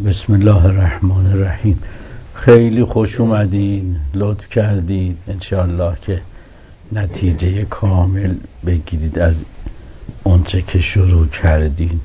بسم الله الرحمن الرحیم. خیلی خوش اومدین، لطف کردید. انشاءالله که نتیجه کامل بگیرید از اونچه که شروع کردین.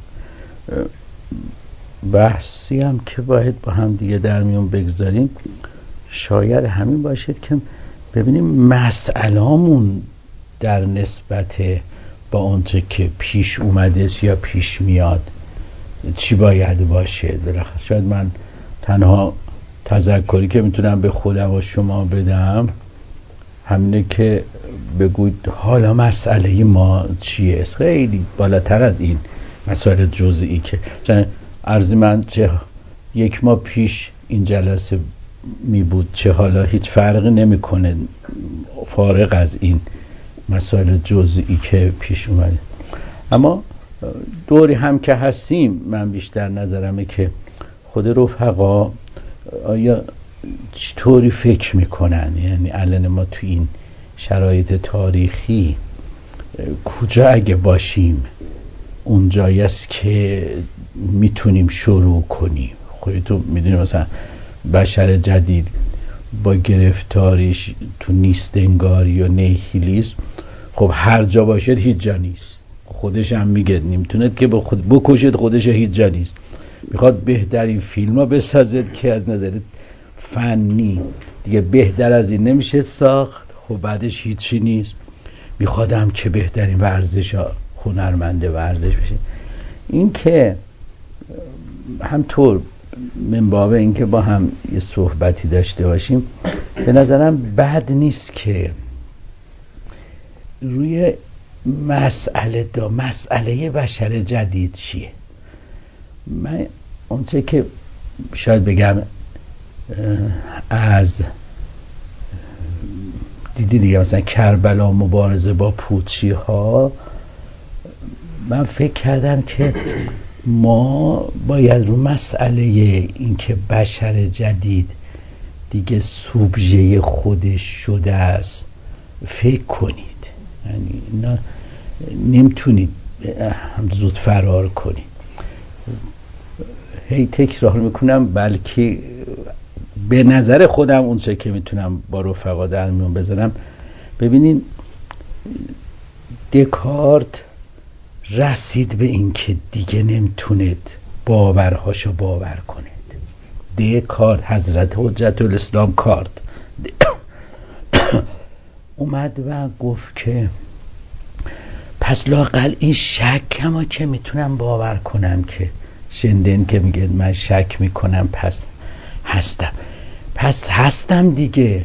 بحثی هم که باید با هم دیگه در میون بگذاریم شاید همین باشد که ببینیم مسئله‌مون در نسبت با اونچه که پیش اومده یا پیش میاد چی باید باشه. بالاخره شاید من تنها تذکری که میتونم به خودم و شما بدم همینه که بگوید حالا مسئله ما چیه. خیلی بالاتر از این مسائل جزئی که عرضی من چه یک ماه پیش این جلسه می بود چه حالا هیچ فرقی نمیکنه فارغ از این مسائل جزئی که پیش اومده. اما دوری هم که هستیم من بیشتر نظرمه که خود رفقا آیا چطوری فکر میکنن، یعنی الان ما تو این شرایط تاریخی کجا اگه باشیم اونجایی است که میتونیم شروع کنیم. خودتون میدونید مثلا بشر جدید با گرفتاریش تو نیستنگاری و نیهیلیسم خب هر جا باشد هیچ جا نیست. خودش هم میگه نمیتونه که با خود بکشد، خودش هیچ جا نیست. میخواد بهترین فیلم ها بسازد که از نظر فنی دیگه بهتر از این نمیشه ساخت، خب بعدش هیچی نیست. میخوادم که بهترین ورزش ها هنرمند ورزش بشه. این که همطور من باب این که با هم یه صحبتی داشته باشیم به نظرم بد نیست که روی مسئله بشر جدید چیه. من اونچه که شاید بگم از دیدی دیگه مثلا کربلا مبارزه با پوچی ها، من فکر کردم که ما باید رو مسئله این که بشر جدید دیگه سوبژه خودش شده است فکر کنید. یعنی اینا نمیتونید زود فرار کنید. هی تکرار میکنم بلکه به نظر خودم اونچه که میتونم با رفقا در میون بذارم. ببینین دکارت رسید به این که دیگه نمیتونید باورهاشو باور کنید. دکارت حضرت حجت الاسلام کارت اومد و گفت که پس لااقل این شک ما که میتونم باور کنم که شندن که میگه من شک میکنم پس هستم دیگه.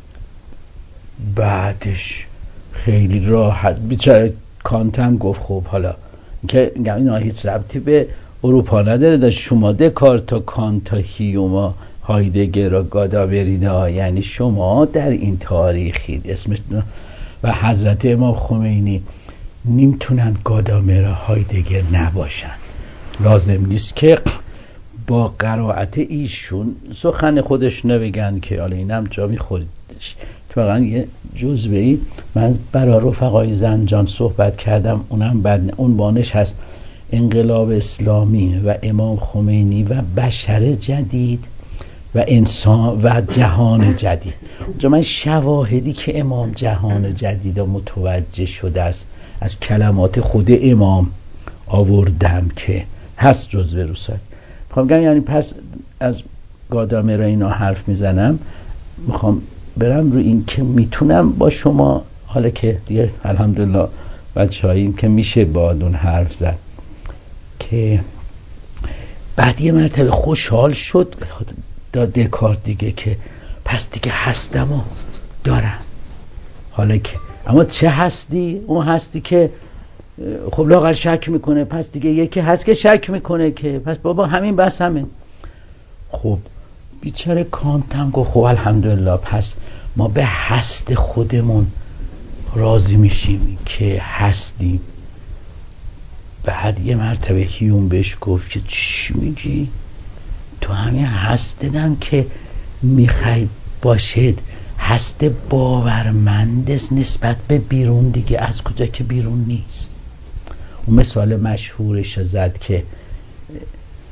بعدش خیلی راحت بیچاره کانت هم گفت خب حالا که اینا هیچ ربطی به اروپا نداره، شما دکارت و کانت و هیوما هایدگر و گادابرینا، یعنی شما در این تاریخی اسمش و حضرت امام خمینی نمیتونن گادامر و هایدگر نباشن. لازم نیست که با قرائت ایشون سخن خودش نبگن که حالا اینم جا میخورید. واقعا یه جزوه‌ای من برای رفقای زنجان صحبت کردم، اونم بعد عنوانش هست انقلاب اسلامی و امام خمینی و بشر جدید و انسان و جهان جدید. اونجا من شواهدی که امام جهان جدید متوجه شده است از کلمات خود امام آوردم که هست جزوه روسات. میخوام بگم یعنی پس از گادامر اینا حرف میزنم، میخوام برم رو این که میتونم با شما حالا که دیگه الحمدلله بچه‌هاییم که میشه با اون حرف زد که بعد یه مرتبه خوشحال شد داد دکارت دیگه که پس دیگه هستم و دارم. حالا که اما چه هستی؟ اون هستی که خب لااقل شک میکنه، پس دیگه یکی هست که شک میکنه که پس بابا همین بس همه. خب بیچاره کانت هم گفت خب الحمدلله پس ما به هست خودمون راضی میشیم که هستیم. بعد یه مرتبه هیوم بهش گفت که چی میگی؟ تو همین هست دیدم که میخوای باشد هست باورمند نسبت به بیرون دیگه، از کجا که بیرون نیست. اون مثال مشهورش زد که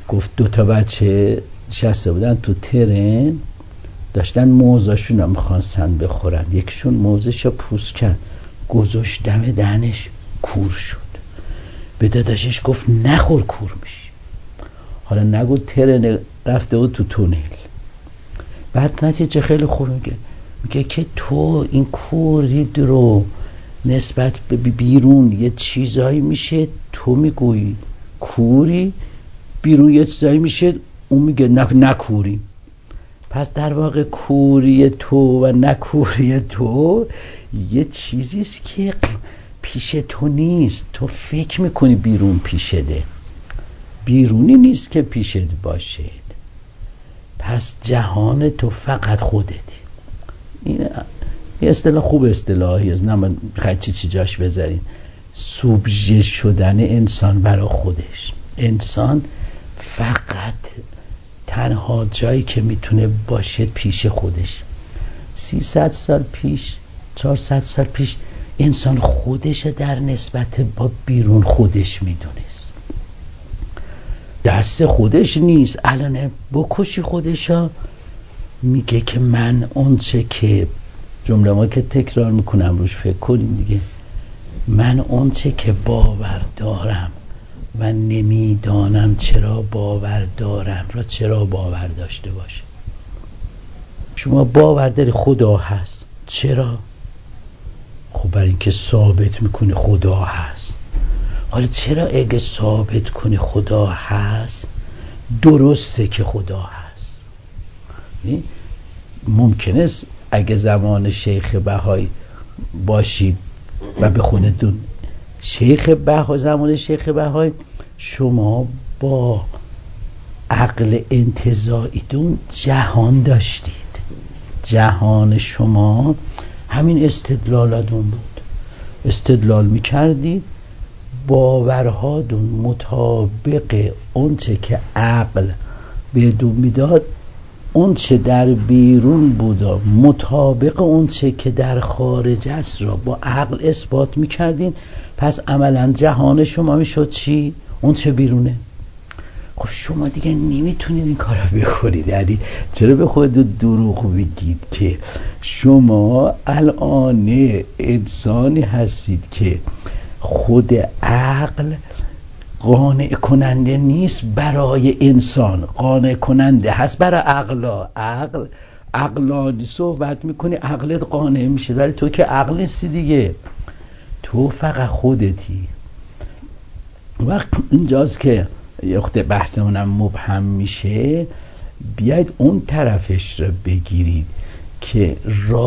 گفت 2 بچه نشسته بودن تو ترن داشتن موزاشون رو میخواستن بخورن، یکشون موزش رو پوست کرد گذاشت دم دهنش، کور شد. به داداشش گفت نخور کور میشی. حالا نگو ترن رفته بود تو تونل. بعد نتیجه خیلی خوب میگه که تو این کوری رو نسبت به بیرون یه چیزایی میشه، تو میگویی کوری، بیرون یه چیزایی میشه اون میگه نکوری. پس در واقع کوری تو و نکوری تو یه چیزیست که پیش تو نیست. تو فکر میکنی بیرون پیشته، بیرونی نیست که پیشت باشه. پس جهان تو فقط خودتی. این اصطلاح خوب اصطلاحی است، نه من خیلی چی جاش بذارین. سوبژه شدن انسان برای خودش. انسان فقط تنها جایی که میتونه باشه پیش خودش. 300 سال پیش 400 سال پیش انسان خودش در نسبت با بیرون خودش میدونست، دست خودش نیست. الان بکشی خودشا میگه که من اون چه که جمله ما که تکرار میکنم روش فکر کنیم دیگه، من اون چه که باور دارم و نمیدانم چرا باور دارم را چرا باور داشته باشه. شما باور داری خدا هست، چرا؟ خب برای اینکه ثابت میکنه خدا هست. حالا چرا اگه ثابت کنی خدا هست درسته که خدا هست؟ ممکنه است اگه زمان شیخ بهایی باشید و به خودتون زمان شیخ بهایی شما با عقل انتزاعیتون جهان داشتید، جهان شما همین استدلالاتون بود، استدلال میکردید، باورهاتون مطابق اونچه که عقل بهتون میداد، اونچه در بیرون بود مطابق اونچه که در خارج است را با عقل اثبات میکردین. پس عملا جهان شما میشد چی؟ اونچه بیرونه. خب شما دیگه نمیتونید این کار رو بکنید. یعنی چرا به خودتون دروغ بگید که شما الان انسانی هستید که خود عقل قانع کننده نیست برای انسان، قانع کننده هست برای عقلانی صحبت میکنی، عقلت قانع میشه، ولی تو که عقل نیستی دیگه، تو فقط خودتی. وقت اینجاست که یخت بحثمونم مبهم میشه. بیاید اون طرفش رو بگیرید که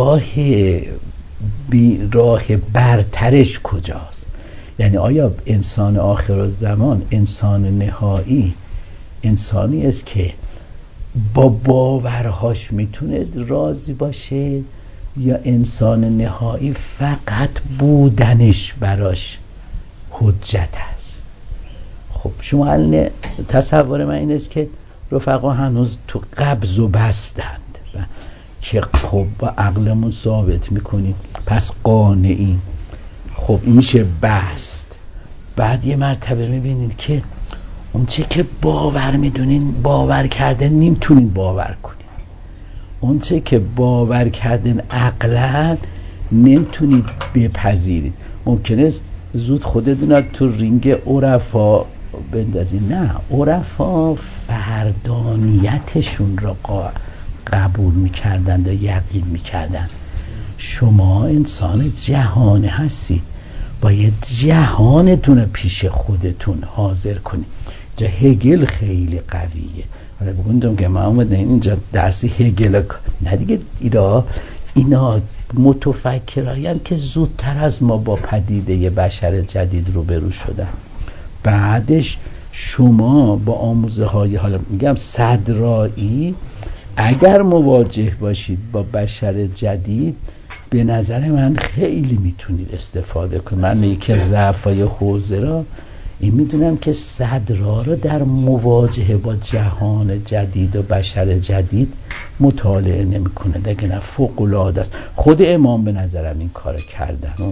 راه برترش کجاست. یعنی آیا انسان آخرالزمان، انسان نهایی، انسانی است که با باورهاش میتونه راضی باشه، یا انسان نهایی فقط بودنش براش حجت است؟ خب شما الان تصور من این است که رفقا هنوز تو قبض و بستند که خب با عقلمون ثابت میکنیم پس قانعیم. خب این میشه بست. بعد یه مرتبه میبینید که اون چه که باور میدونین باور کردن نمیتونین باور کنین، اون چه که باور کردن عقلا نمیتونید بپذیرید. ممکنه است زود خودتون تو رینگ عرفا بندازین. نه، عرفا فردانیتشون را قبول میکردند و یقین میکردند. شما انسان جهان هستید، باید جهانتون پیش خودتون حاضر کنید. جا هگل خیلی قویه. حالا بگوندم که ما اومدن اینجا درسی هگل نه دیگه، اینا متفکرایان که زودتر از ما با پدیده بشر جدید روبرو شدن. بعدش شما با آموزه های حالا میگم صدرایی اگر مواجه باشید با بشر جدید، به نظر من خیلی میتونید استفاده کنید. من یکی از ضعفای حوزه را این میدونم که صدرا رو در مواجهه با جهان جدید و بشر جدید مطالعه نمیکنه، دیگه نه فوق العاده است. خود امام به نظرم این کار کردن. اون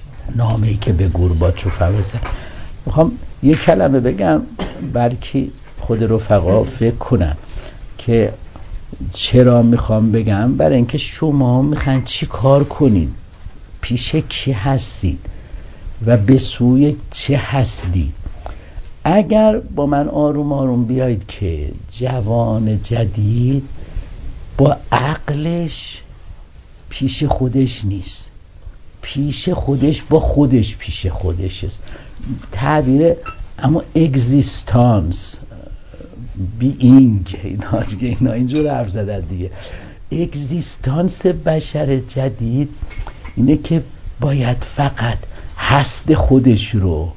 نامه‌ای که به گورباچوف فرستاد، میخوام یه کلمه بگم بلکه خود رفقا فکر کنن که چرا میخوام بگم، برای اینکه شما میخواین چی کار کنین، پیش کی هستید و به سوی چه هستید. اگر با من آروم آروم بیایید که جوان جدید با عقلش پیش خودش نیست، پیش خودش با خودش پیش خودش است. تعبیر اما اگزیستانس، بیینگ، اینا اینجور حرف زدن دیگه. اگزیستانس بشر جدید اینه که باید فقط هست خودش رو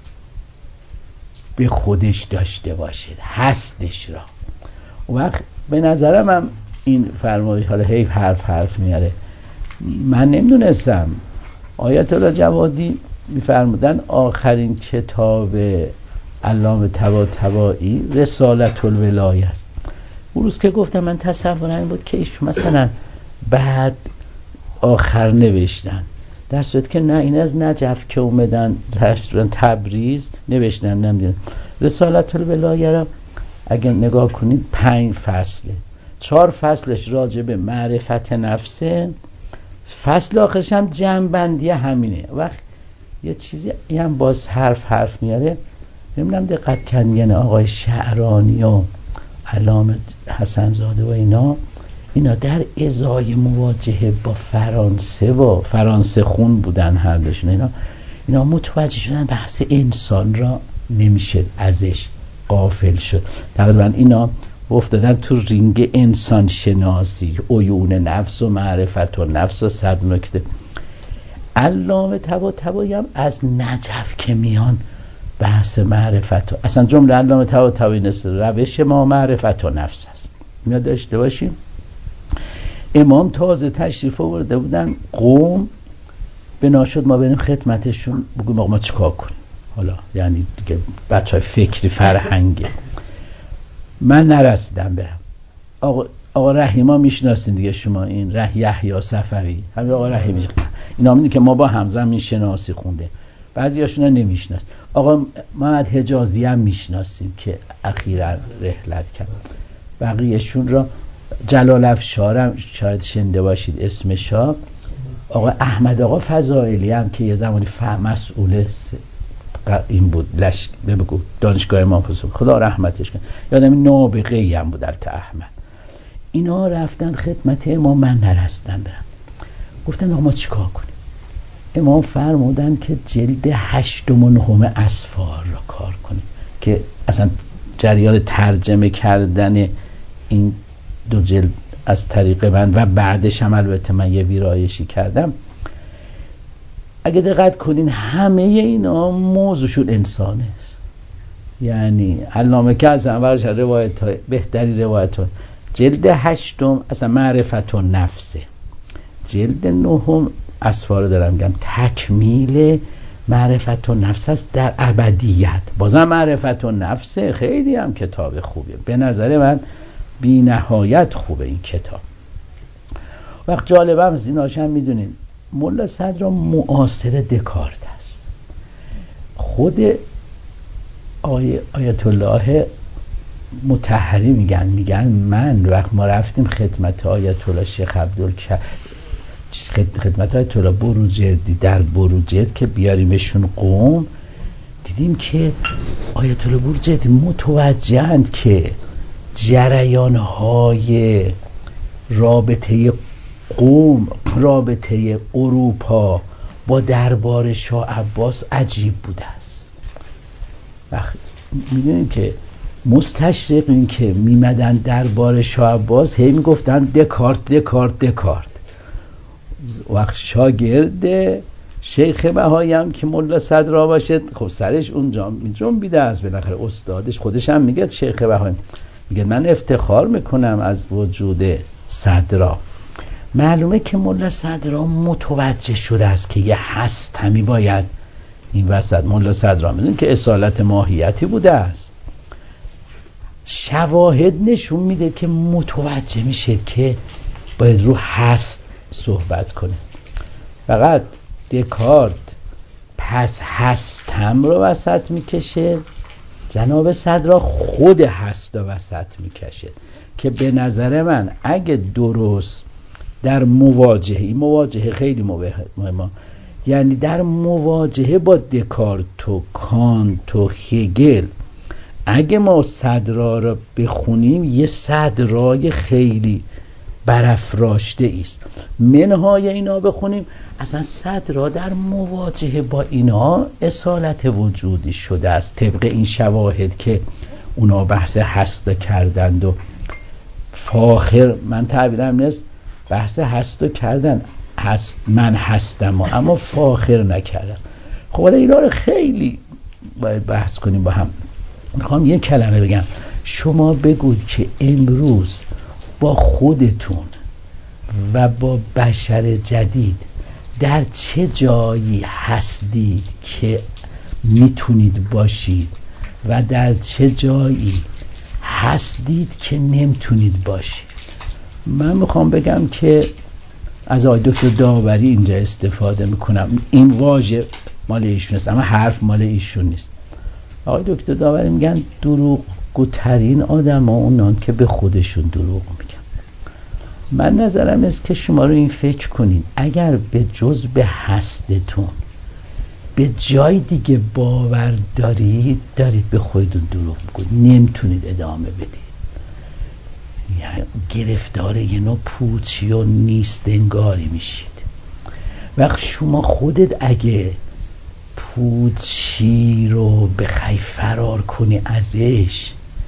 به خودش داشته باشید، هستش را. اون وقت به نظرم هم این فرمایش، حالا حیف حرف میاره، من نمیدونستم آیت الله جوادی میفرمودن آخرین کتاب علامه طباطبایی رسالت الولایه است. اون روز که گفتم من تصورم این بود که ایشون مثلا بعد آخر نوشتن، در صورت که نه، این از نجف که اومدن تبریز نوشتن. نمیدونم رسالت الولایه را اگر نگاه کنید 5 فصله، 4 فصلش راجع به معرفت نفسه، فصل آخرش هم جمع‌بندی همینه. وقت یه چیزی هم باز حرف میاره، نمیدونم دقت کردین آقای شعرانی و علامه حسن زاده و اینا در ازای مواجهه با فرانسه و فرانسه خون بودن هر دوشون، اینا متوجه شدن بحث انسان را نمیشه ازش غافل شد. تقریبا اینا افتادن تو رینگ انسان شناسی، عیون نفس و معرفت و نفس و 100 نکته. علامه طباطبایی هم از نجف که میان بحث معرفت و اصلا جمله علامه طباطبایی نست روش ما معرفت و نفس است، میاد داشته باشیم. امام تازه تشریف آورده بودن قوم، بنا شد ما بریم خدمتشون بگیم آقا ما چیکار کنیم. حالا یعنی دیگه بچهای فکری فرهنگه، من نرسیدم برم. آقا رحیما میشناسین دیگه شما، این یحیی صفوی، همین آقا رحیمی، اینا میدونی که ما با همزمان شناسی خونده، بعضیاشون نمیشناس. آقا محمد حجازی هم میشناسیم که اخیرا رحلت کرد. بقیهشون را جلال افشار شاید شنیده باشید اسمشا. آقا احمد آقا فضائلی هم که یه زمانی مسئول این بود، بگو دانشگاه امام حسین، خدا رحمتش کنه، یادم نابغه‌ای هم بود البته احمد. اینا رفتن خدمت امام، من نرسیدم برم. گفتن آقا ما چیکار کنیم؟ امام فرمودن که جلد 8 و 9 اسفار را کار کنیم، که اصلا جریان ترجمه کردن این 2 جلد از طریق من و بعدش هم البته من یه ویرایشی کردم. اگه دقت کنین همه اینا موضوعشون انسانه است. یعنی علامه که از اولش روایت های بهتری روایت های، جلد 8 اصلا معرفت و نفسه، جلد 9 اسفار دارم میگم تکمیل معرفت و نفس است در ابدیت. بازم معرفت و نفسه خیلی هم کتاب خوبیه، به نظر من بی نهایت خوبه این کتاب. وقت جالبه هم از این هاشم میدونین ملا صدرا معاصر دکارت است. خود آیت الله مطهری میگن من وقت ما رفتیم خدمت آیت الله شیخ خدمت آیت الله بروجردی در بروجرد که بیاریمشون قوم، دیدیم که آیت الله بروجردی متوجهند که جریان‌های رابطه قوم، رابطه اروپا با دربار شاه عباس عجیب بوده است. وقت میدونیم که مستشرقین که میمدن دربار شاه عباس هی میگفتن دکارت. وقت شاگرد شیخ بهایی هم که ملا صدرا باشه، خب سرش اونجا میجنبیده است، بالاخره استادش خودش هم میگه، شیخ بهایی میگه من افتخار میکنم از وجود صدرا. معلومه که ملا صدرا متوجه شده است که یه هستمی باید این وسط. ملا صدرا میدونی که اصالت ماهیتی بوده است، شواهد نشون میده که متوجه میشه که باید رو هست صحبت کنه. فقط دکارت پس هستم رو وسط میکشه، جناب صدرا خود هست و وسط میکشه که به نظر من اگه درست در مواجهه خیلی مهمه، یعنی در مواجهه با دکارت و کانت و هگل، اگه ما صدرا را بخونیم یه صدرای خیلی برافراشته است، منهای اینا بخونیم اصلا صدرا در مواجهه با اینا اصالت وجودی شده است طبق این شواهد که اونا بحث هست کردند و فاخر، من تعبیرم نیست بحث هست کردن، هست من هستم اما فاخر نکردم. خب حالا اینا رو خیلی باید بحث کنیم با هم. میخوام یه کلمه بگم، شما بگوید که امروز با خودتون و با بشر جدید در چه جایی هستید که میتونید باشید و در چه جایی هستید که نمیتونید باشید. من میخوام بگم که از آقای دکتر داوری اینجا استفاده میکنم، این واژه مال ایشون است اما حرف مال ایشون نیست. آقای دکتر داوری میگن دروغگوترین آدم ها اونان که به خودشون دروغ میگن. من نظرم است که شما رو این فکر کنین اگر به جز به هستتون به جای دیگه باور دارید به خودتون دروغ میگید، نمیتونید ادامه بدید، یعنی گرفتار یه نوع پوچی و نیست انگاری میشید. وقت شما خودت اگه پوچی رو بخوای فرار کنی ازش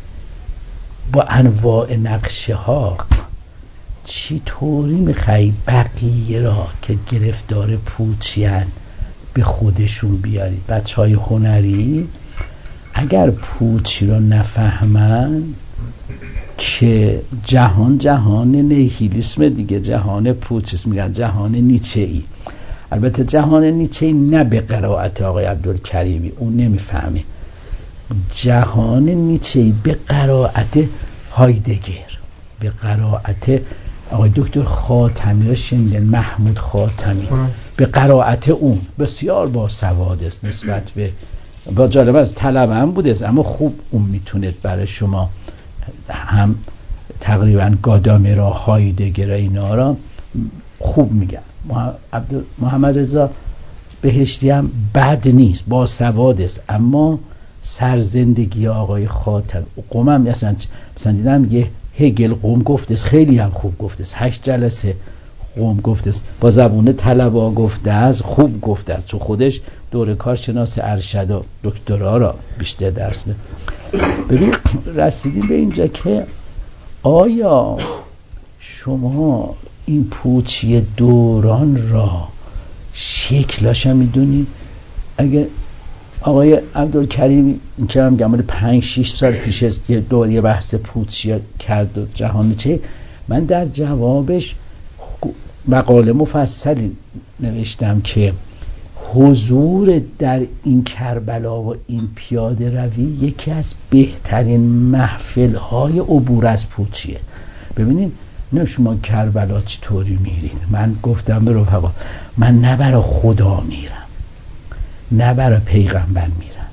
با انواع نقشه ها، چی طوری میخوای بقیه را که گرفتار پوچیان به خودشون بیاری؟ بچه های هنری اگر پوچی رو نفهمن که جهان نیهیلیسم دیگه، جهان پوچیست، میگن جهان نیچه‌ای. البته جهان نیچه‌ای نه به قرائت آقای عبدالکریمی، اون نمیفهمه. جهان نیچه‌ای به قرائت هایدگر، به قرائت آقای دکتر خاتمی رو شنیدن، محمود خاتمی، به قرائت اون بسیار باسواد است نسبت به، با جالب است طلبه بوده است اما خوب اون میتونه برای شما هم تقریبا گادامر را هایدگر اینا را خوب میگن. محمد رضا بهشتی هم بد نیست، باسواد است اما سرزندگی آقای خاتم قم هم مثلا دیدم یه هگل قم گفته است، خیلی هم خوب گفته است، 8 جلسه قم گفته است، با زبون طلبا گفته است، خوب گفته است، چون خودش دوره کارشناس ارشد و دکترا را بیشتر درس میده. ببین رسیدیم به اینجا که آیا شما این پوچی دوران را شکلاش هم میدونید؟ اگه آقای عبدالکریم این که هم گمال 5-6 سال پیش است یه دوره بحث پوچی کرد و جهان چه، من در جوابش مقاله مفصلی نوشتم که حضور در این کربلا و این پیاده روی یکی از بهترین محفل های عبور از پوچیه. ببینید نه شما کربلا چطوری میرید، من گفتم به رفقا من نه برای خدا میرم، نه برای پیغمبر میرم،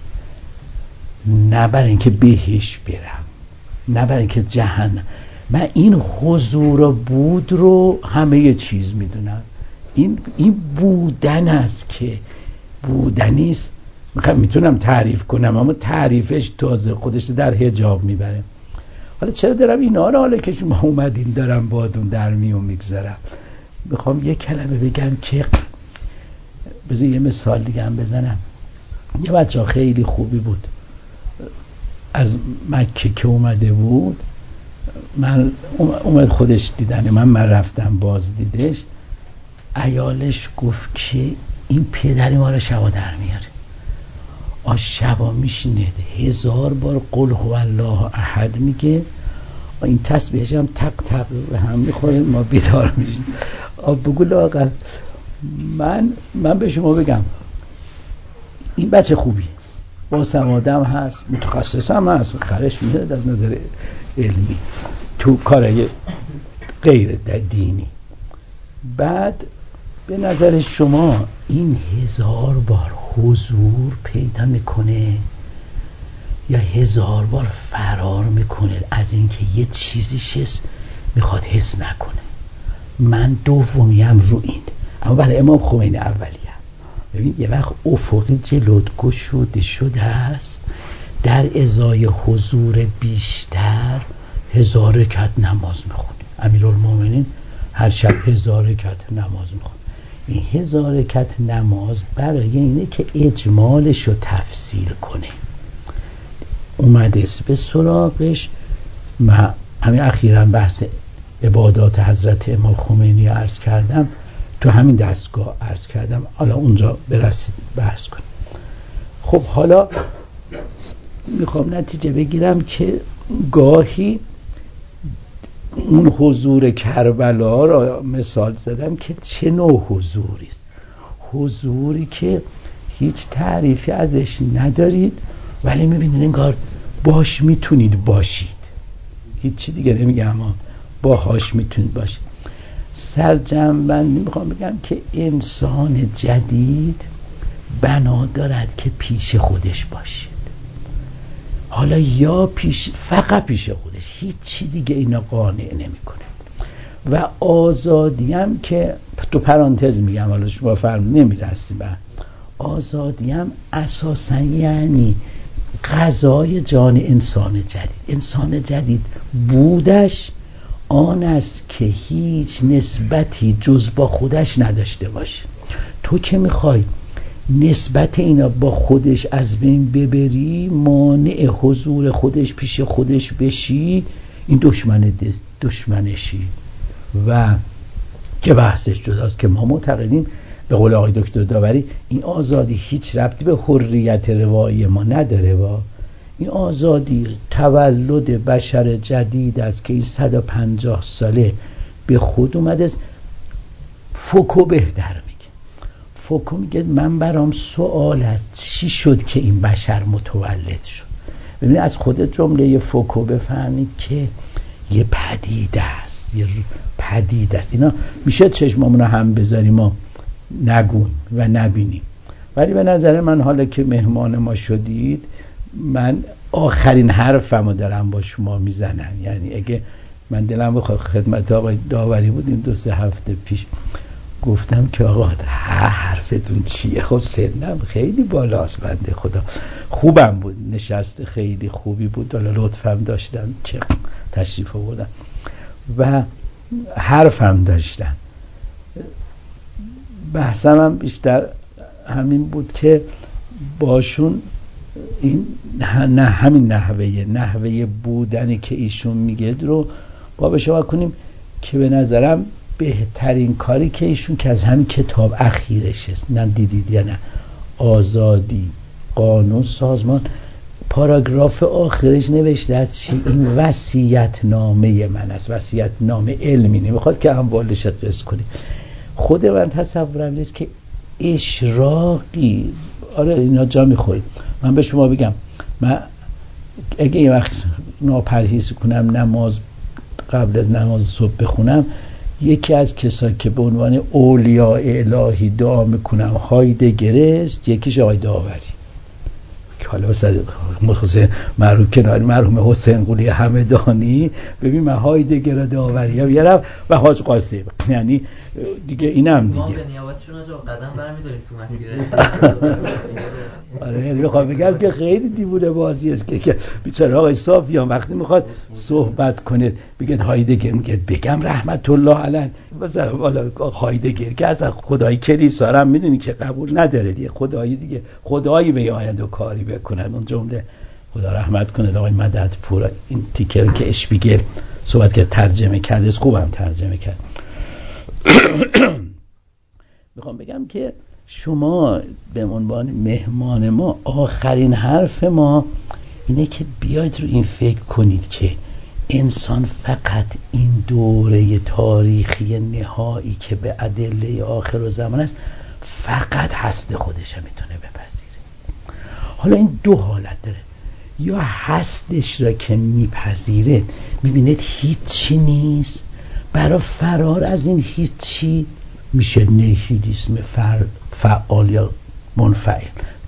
نه برای اینکه بهش برم، نه برای اینکه جهنم. من این حضور و بود رو همه یه چیز میدونم. این بودن است که بودنیست. میتونم تعریف کنم اما تعریفش تازه خودش در حجاب میبره. حالا چرا دارم اینا رو حالا که شما اومدین دارم بادون در میون میگذارم؟ میخوام یه کلمه بگم که بذار یه مثال دیگه هم بزنم. یه بچه خیلی خوبی بود از مکه که اومده بود، من اومد خودش دیدن من رفتم باز دیدش. عیالش گفت که این پدری ما رو شبا در میاره، شبا میشینه 1000 بار قل هو الله احد میگه، این تسبیحش هم تق تق به هم میخوره، ما بیدار میشیم. بگو لااقل من به شما بگم این بچه خوبیه، با سوادم هست، متخصص هم هست، خرش میاد از نظر علمی تو کارهای غیر دینی. بعد به نظر شما این 1000 بار حضور پیدا میکنه یا 1000 بار فرار میکنه از اینکه یه چیزیش هست میخواد حس نکنه. من دومیم رو این، اما برای امام خمینی اولیه. ببین یه وقت افقی جلوت گشوده شده است، در ازای حضور بیشتر 1000 رکعت نماز میخونه. امیرالمومنین هر شب 1000 رکعت نماز میخونه. این 1000 رکعت نماز برای اینه که اجمالش رو تفصیل کنه. اومده به سراغش. من همین اخیراً بحث عبادات حضرت امام خمینی عرض کردم، تو همین دستگاه عرض کردم، حالا اونجا برسید بحث کنیم. خب حالا میخوام نتیجه بگیرم که گاهی اون حضور کربلا را مثال زدم که چه نوع حضوری است. حضوری که هیچ تعریفی ازش ندارید ولی میبینید انگار باش میتونید باشید، هیچی دیگه نمیگم، اما باهاش میتونید باشید. سرجمع‌بندی میخوام بگم که انسان جدید بنا دارد که پیش خودش باشید. حالا یا فقط پیش خودش، هیچی دیگه اینا قانع نمیکنه. و آزادی هم که تو پرانتز میگم، حالا شما فرمون نمیرسیم به آزادی هم اساسا یعنی غذای جان انسان جدید. انسان جدید بودش آن است که هیچ نسبتی جز با خودش نداشته باشه. تو که میخوای نسبت اینا با خودش از بین ببری، مانع حضور خودش پیش خودش بشی، این دشمنشی. و که بحثش جداست که ما معتقدیم به قول آقای دکتر داوری این آزادی هیچ ربطی به حریت روایی ما نداره. و این آزادی تولد بشر جدید است که این 150 ساله به خود اومده. فوکو بهتر میگه. فوکو میگه من برام سوال است چی شد که این بشر متولد شد. ببینید از خود جمله فوکو بفهمید که یه پدیده است، یه پدیده است. اینا میشه چشممون رو هم بذاریم ما نگویم و نبینیم، ولی به نظر من حالا که مهمان ما شدید، من آخرین حرفمو دارم با شما میزنم. یعنی اگه من دلم بخواد خدمت آقای داوری بودیم 2-3 هفته پیش گفتم که آقا حرفتون چیه؟ خب سنم خیلی بالاست، بنده خدا خوبم بود، نشست خیلی خوبی بود، حالا لطفم داشتن که تشریف آوردن و حرفم داشتن. بحثم هم بیشتر همین بود که باشون این نه همین نحوه بودنی که ایشون میگه رو با به شما کنیم که به نظرم بهترین کاری که ایشون که از همین کتاب اخیرش است، نه دیدید یا نه، آزادی قانون سازمان، پاراگراف آخرش نوشته از چی؟ این وصیت نامه من است، وصیت نامه علمی، نمیخواد که اموالش قسط کنی. خود من تصورم نیست که اشراقی، آره اینا جا میخوری. من به شما بگم، من اگه یه وقت ناپرهیز کنم نماز قبل از نماز صبح بخونم، یکی از کسایی که به عنوان اولیاء الهی دعا میکنم هایدگر است، یکیش آقای داوری که حالا حسین مرحوم کناری مرحوم حسین قلی همدانی. ببین من هایدگر داوری هم یرم و حاج قاسم، یعنی دیگه اینم دیگه ما به نیابتشون آجا قدم برمی‌داریم تو مسیر. آره میخوام بگم که خیلی دیوونه بازی است که بیچاره آقای صافیان وقتی میخواد صحبت کنه بگه هایدگر، میگه بگم رحمت الله علیه، مثلا والا هایدگر که اصلا خدای کلیسا هم میدونی که قبول نداره دیگه، خدایی دیگه خدایی به آید و کاری بکنن. اون جمله خدا رحمت کنه آقای مدد پور، این تیکر که اشبیگل صحبت کرد ترجمه کرده، خوبم ترجمه کرد. میخوام بگم که شما به عنوان مهمان ما آخرین حرف ما اینه که بیاید رو این فکر کنید که انسان فقط این دوره تاریخی نهایی که به ادله آخر و زمان است فقط هست خودش میتونه بپذیره. حالا این دو حالت داره، یا هستش را که میپذیره میبینید هیچی نیست، برای فرار از این هیچی میشه نیهیلیسم فعال یا منفعل،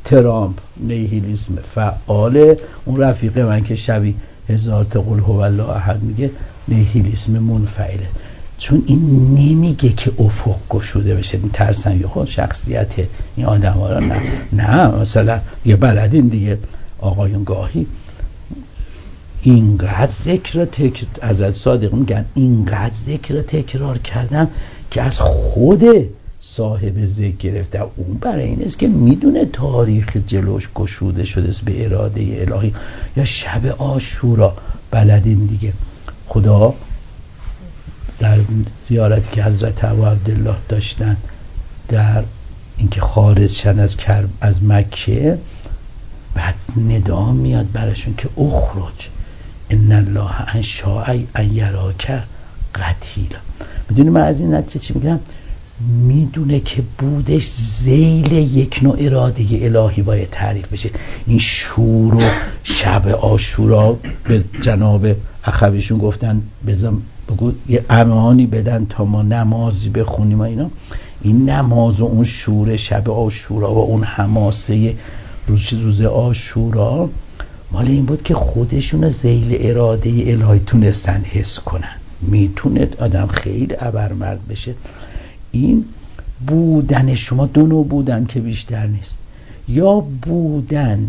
ترامپ نیهیلیسم فعاله. اون رفیق من که شبی 1000 تا قل هو الله احد میگه نیهیلیسم منفعله، چون این نمیگه که افق گشوده بشه. این ترسن یا خود شخصیت این آدم ها را نه مثلا دیگه بلدین دیگه آقایون گاهی اینقدر ذکر از صادق میگن اینقدر ذکر تکرار کردم که از خود صاحب ذکر گرفته. اون برای این است که میدونه تاریخ جلوش گشوده شده است به اراده الهی. یا شب عاشورا بلدین دیگه، خدا در زیارتی که حضرت ابو عبدالله داشتن در اینکه خارج شدن از مکه، بعد ندا میاد براشون که اخرج ان الله ان شاء ان یراک قتیلا. میدونی من از این نتیجه چی میگم؟ میدونه که بودش ذیل یک نوع اراده الهی باید تعریف بشه. این شور و شب عاشورا به جناب اخویشون گفتن بگو یه امانی بدن تا ما نمازی بخونیم و اینا. این نماز و اون شور شب عاشورا و اون حماسه روز عاشورا مال این بود که خودشون ذیل اراده الهی تونستن حس کنن. میتونه آدم خیلی ابرمرد بشه. این بودن شما دو نوع بودن که بیشتر نیست، یا بودن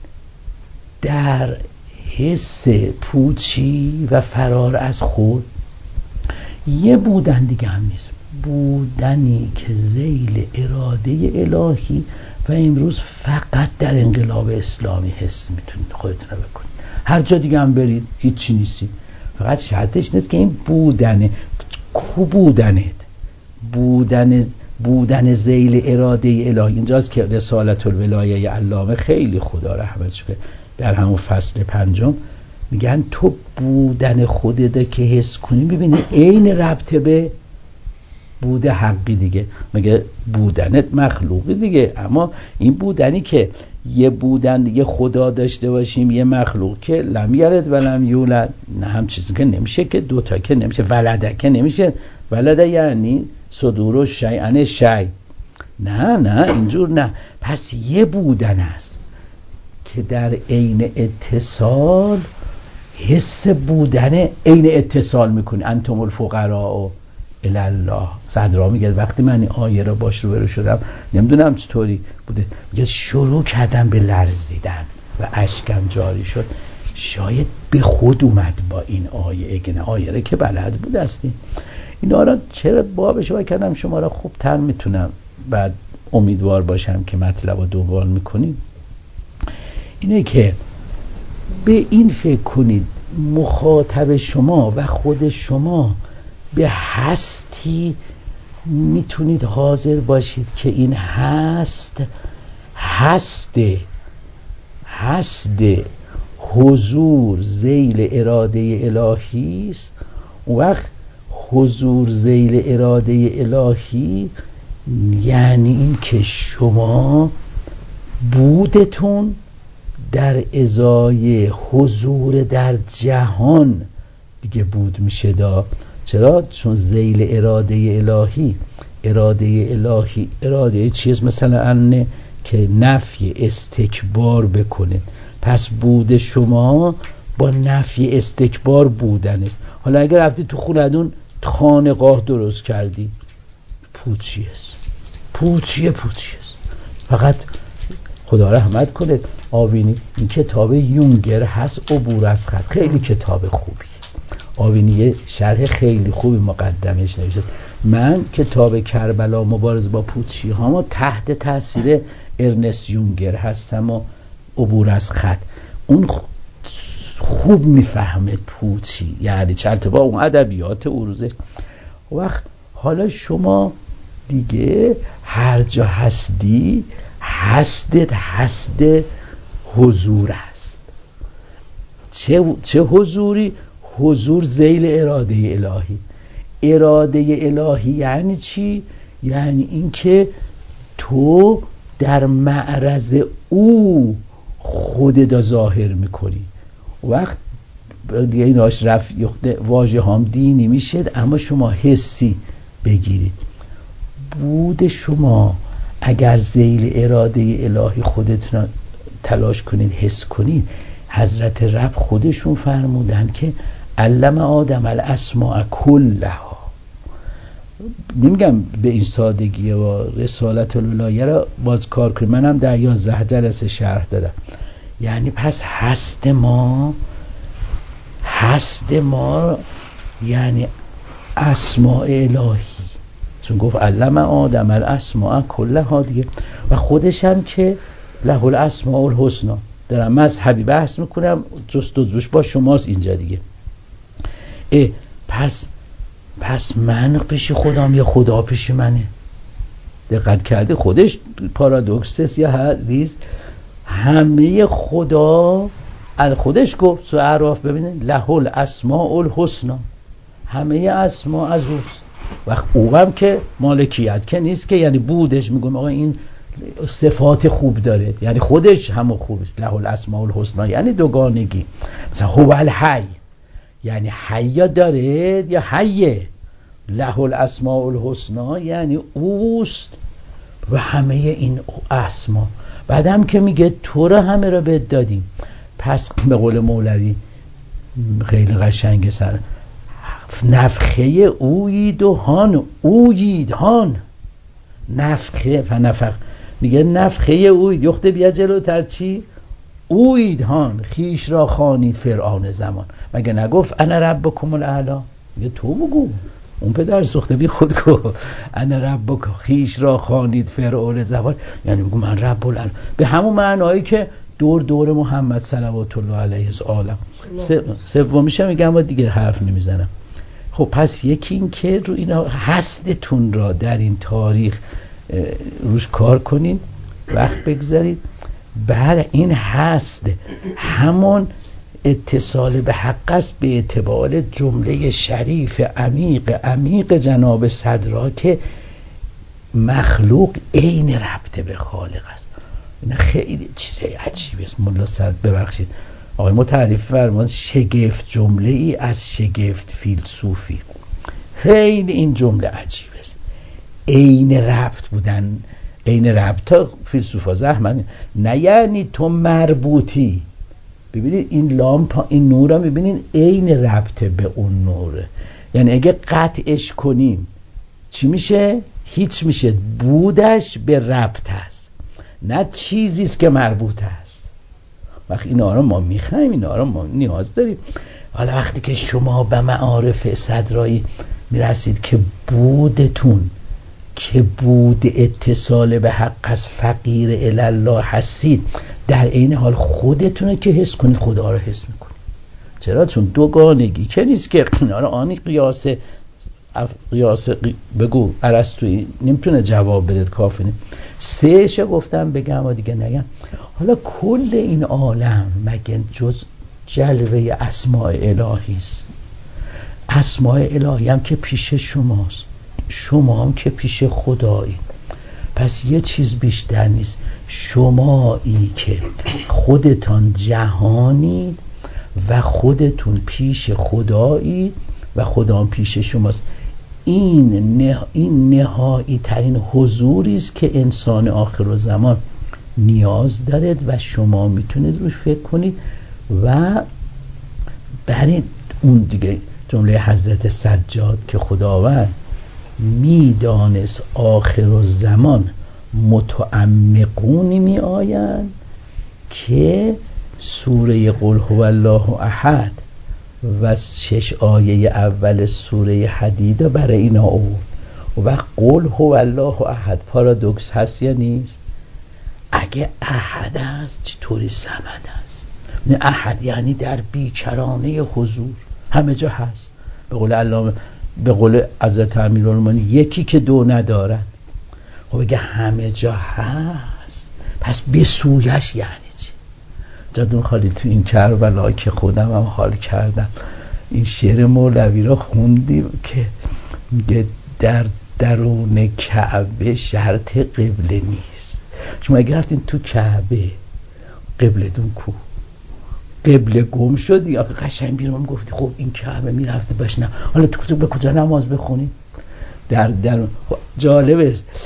در حس پوچی و فرار از خود، یه بودن دیگه هم نیست، بودنی که ذیل اراده الهی و امروز فقط در انقلاب اسلامی حس میتونید خودتون رو بکنید. هر جا دیگه هم برید هیچی نیستی، فقط شرطش نیست که این بودنه. کو بودن ذیل اراده الهی. اینجاست که رسالت الولایه علامه خیلی خدا رحمتش کنه در همون فصل 5 میگن تو بودن خودت که حس کنی، ببینی عین ربطه به بود حقی دیگه. مگه بودنت مخلوقی دیگه، اما این بودنی که یه بودن دیگه خدا داشته باشیم، یه مخلوق که لم یلد و لم یولد، نه هم چیزی که نمیشه که دوتا که نمیشه، ولده که نمیشه. ولده یعنی صدور و شیئن شیء، نه اینجور نه. پس یه بودن است که در عین اتصال حس بودن عین اتصال میکنی. انتم الفقراء الی الله. صدرا میگه وقتی من این آیه را باش روبرو شدم، نمیدونم چطوری بوده، میگه شروع کردم به لرزیدن و اشکم جاری شد. شاید به خود اومد با این آیه، اگه آیه را که بلد بود هستیم. اینا را چرا بابش با کردم شما را خوبتر میتونم بعد امیدوار باشم که مطلب رو دنبال میکنید. اینه که به این فکر کنید مخاطب شما و خود شما به هستی میتونید حاضر باشید که این هست حضور ذیل اراده الهی است. اون وقت حضور ذیل اراده الهی یعنی این که شما بودتون در ازای حضور در جهان دیگه بود میشه دا. چرا؟ چون ذیل اراده چیز مثلا انه که نفی استکبار بکنه. پس بود شما با نفی استکبار بودن است. حالا اگر رفتی تو خونتون خانقاه درست کردی، پوچی است. فقط خدا رحمت کنه آوینی این کتاب یونگر هست، عبور از خط، خیلی کتاب خوبی. آوینی یه شرح خیلی خوبی مقدمش نوشته. من کتاب کربلا مبارزه با پوچی ها تحت تاثیر ارنست یونگر هستم و عبور از خط. اون خوب میفهمه پوچی یعنی چرت با اون ادبیات اروزه. وقت حالا شما دیگه هر جا هستی، هست حضور است. چه حضوری؟ حضور ذیل اراده الهی. اراده الهی یعنی چی؟ یعنی اینکه تو در معرض او خودت ظاهر میکنی. وقت دیگه ایناش واژه هم دینی میشه، اما شما حسی بگیرید. بود شما اگر ذیل اراده الهی خودتون تلاش کنید حس کنید، حضرت رب خودشون فرمودن که علم آدم الاسماء کلها. نمیگم به این سادگی و رسالت الولایه را باز کار کنیم، منم در 11 جلسه شرح دادم. یعنی پس هست ما یعنی اسماء الهی، چون گفت علم آدم الاسماء کلها دیگه، و خودش هم که له الاسماء الحسنی. دارم مذهبی بحث میکنم، جستجوش با شماست اینجا دیگه. پس من پیش خودم یا خدا پیش منه؟ دقت کردی خودش پارادوکس یا حدیث همه خدا خودش گفت سوره اعراف ببینید له الاسماء الحسنی، همه اسما از اوست. و اوام که مالکیت که نیست که یعنی بودش میگم آقا این صفات خوب داره، یعنی خودش همه خوب است. له الاسماء الحسنی یعنی دوگانگی. مثلا هو الحی یعنی حی داره یا حیه، له الاسماء الحسنی یعنی اوست و همه این اسما. بعدم که میگه تو را همه را بهت دادیم. پس به قول مولوی خیلی قشنگه سر نفخه اویدهان نفخه فنفخ، میگه نفخه اوید یخته بیا جلوتر چی؟ اویدهان خیش را خوانید فرعون زمان. مگه نگفت انا ربکم الاعلی؟ میگه تو بگو، اون پدر سوخته بی خود گفت انا ربک خیش را خوانید فرعون زمان، یعنی بگو من رب العالمین، به همون معنایی که دور محمد صلوات الله علیه عالم. سومیش میگم اما دیگه حرف نمیزنم. خب پس یکی این که رو اینا هستتون را در این تاریخ روش کار کنین، وقت بگذارید. بعد این هست همون اتصال به حق است به اعتبار جمله شریف عمیق جناب صدرا که مخلوق عین ربط به خالق است. این خیلی چیز عجیبه است. مولا صدر ببخشید آقای متعریف فرمان شگفت جمله ای از شگفت فیلسوفی. خیلی این جمله عجیب است. عین ربط بودن، عین ربط ها فیلسوفا زحمت نه یعنی تو مربوطی. ببینید این لامپ این نور هم ببینید عین ربطه به اون نوره، یعنی اگه قطعش کنیم چی میشه؟ هیچ میشه. بودش به ربط هست، نه چیزیست که مربوط هست. وقتی اینا رو ما میخوایم، اینا رو ما نیاز داریم. حالا وقتی که شما به معارف صدرایی میرسید که بودتون که بود اتصال به حق از فقیر الله هستید، در این حال خودتونه که حس کنید خدا رو حس میکنید. چرا؟ چون دوگانگی که نیست که اینا رو آنی قیاس بگو ارسطویی نمیتونه جواب بده، کافی نه. سهش گفتم بگم و دیگه نگم. حالا کل این عالم مگه جز جلوه اسماء الهی است؟ اسماء الهی هم که پیش شماست، شما هم که پیش خدایی. پس یه چیز بیشتر نیست. شمایی که خودتان جهانید و خودتون پیش خدایی و خدا پیش شماست. این نهایی ترین حضوری است که انسان آخر زمان نیاز دارد و شما میتونید روش فکر کنید و برید اون دیگه. جمله حضرت سجاد که خداوند میدانست آخر زمان متعمقونی می آیند که سوره قل هو الله احد و 6 آیه اول سوره حدید برای اینا آورد. و قل هو الله احد پارادوکس هست یا نیست؟ اگه احد است چطوری صمد است؟ نه احد یعنی در بیکرانه حضور همه جا هست. به قول حضرت امیرالمومنین یکی که دو ندارد. خب اگه همه جا هست پس بسویش یعنی چی؟ جادون خالی تو این کربلا که خودم هم حال کردم این شعر مولوی رو خوندیم که میگه در درون کعبه شرط قبله نیست. شما اگه رفتین تو کعبه قبله دون کو؟ قبله گم شد یا قشنگ بیرون گفتی خب این کعبه میرفته باش، نه حالا تو به کجا نماز بخونی؟ در جالب است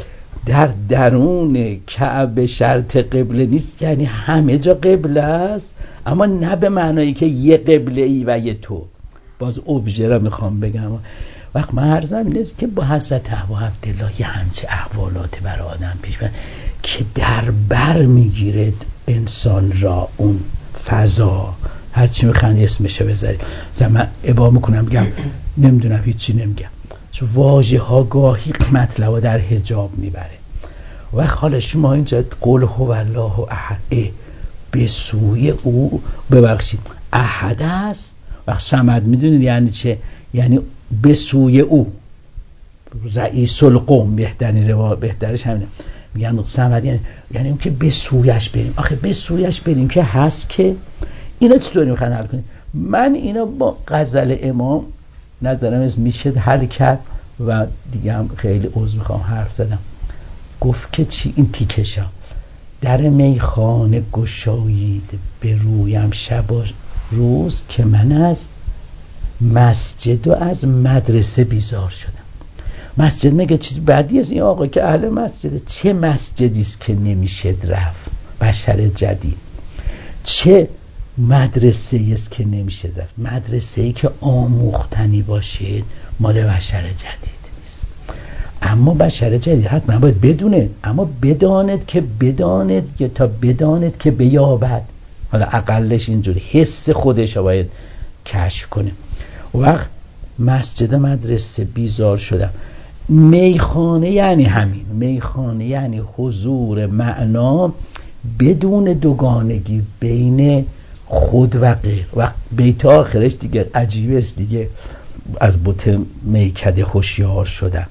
در درون کعبه شرط قبله نیست، یعنی همه جا قبله است، اما نه به معنایی که یه قبله ای و یه تو. باز ابژه را میخوام بگم. وقت من عرضم این است که با حضرت ابا عبدالله یه همچه احوالاتی برای آدم پیش برد که در بر میگیره انسان را اون فضا، هرچی میخوان اسمشو بذارید. مثلا من ابا میکنم بگم نمیدونم هیچی نمیگم، چون واژه ها گاهی مطلب در حجاب میبره. و حالا شما اینجا قل هو الله احد، به سوی او، ببخشید احد است. و صمد میدونید یعنی چه؟ یعنی به سوی او، رئیس القوم، بهترش همینه. میگن صمد یعنی اون که به سویش بریم. آخه به سویش بریم که هست که اینا چطوری میخوان حل کنیم؟ من اینا با غزل امام نظرم از میشه حل کرد. و دیگه هم خیلی عذر میخوام حرف زدم. گفت که چی این تیکشا در میخانه گشایید به رویم شب و روز که من از مسجد و از مدرسه بیزار شدم. مسجد میگه چیز بعدی از این آقا که اهل مسجده. چه مسجدی است که نمیشه رفت؟ بشر جدید. چه مدرسه است که نمیشه رفت؟ مدرسه ای که آموختنی باشه مال بشر جدید نیست. اما بشر جدید حتما باید بدونه، اما بداند یا تا بداند که بیابد. حالا اقلش اینجوری حس خودش رو باید کشف کنه. وقت مسجد مدرسه بیزار شدم. میخانه یعنی همین، میخانه یعنی حضور معنا بدون دوگانگی بین خود و غیر. و بیت آخرش دیگه عجیبه است دیگه، از بت میکده هوشیار شدم.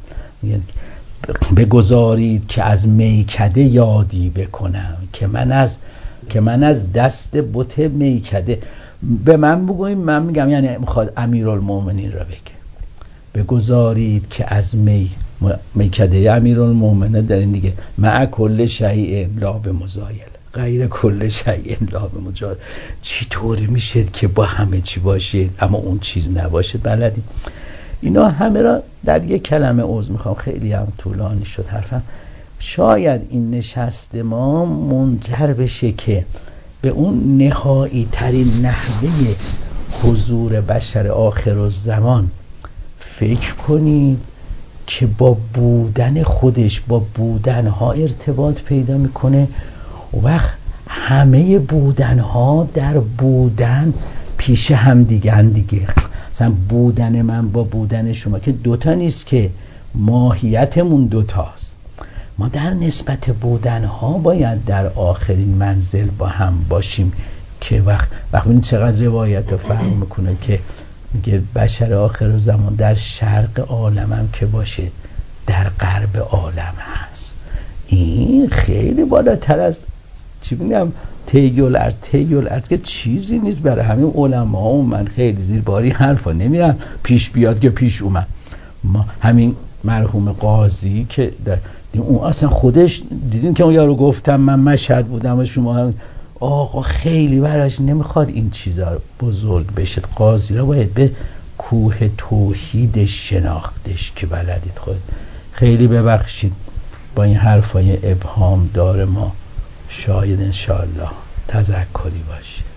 بگذارید که از میکده یادی بکنم، که من از دست بت میکده. به من بگویم، من میگم یعنی میخواد امیرالمومنین را بگه. بگذارید که از میکده امیرالمومنین در این دیگه مع کل شیء لا بمزایل غیر کل شیء لا بمجادل. چی طوری میشه که با همه چی باشه اما اون چیز نباشه؟ بلدی. اینا همه را در یک کلمه عذر میخوام، خیلی هم طولانی شد حرفم. شاید این نشست ما منجر بشه که به اون نهایی ترین نحوه حضور بشر آخرالزمان فکر کنید که با بودن خودش با بودنها ارتباط پیدا میکنه. وقت همه بودنها در بودن پیش هم دیگه. مثلا بودن من با بودن شما که دوتا نیست، که ماهیتمون دوتاست. ما در نسبت بودنها باید در آخرین منزل با هم باشیم. که وقت ببینید چقدر روایت رو فرق میکنه که میگه بشر آخر زمان در شرق عالمم که باشه در غرب عالم هست. این خیلی بالاتر از چی میگم تیل ارز که چیزی نیست. برای همین علما و من خیلی زیرباری حرفا نمیرم پیش بیاد که پیش اومد. ما همین مرحوم قاضی که اون اصلا خودش دیدین که اون یارو گفتم من مشهد بودم و شما هم آقا خیلی براش نمیخواد این چیزا بزرگ بشه. قاضی را باید به کوه توحیدش شناختش که بلدید. خود خیلی ببخشید با این حرفای ابهام دار ما، شاید انشاءالله تذکری باشه.